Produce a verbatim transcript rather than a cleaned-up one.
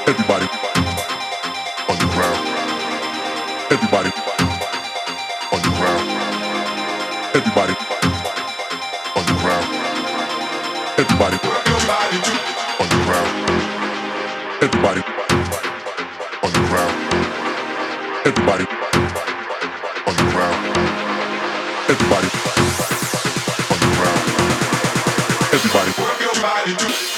Everybody on the ground. Everybody on the ground. Everybody on the ground. Everybody on the ground. Everybody on the ground. Everybody on the ground. Everybody on the ground. Everybody.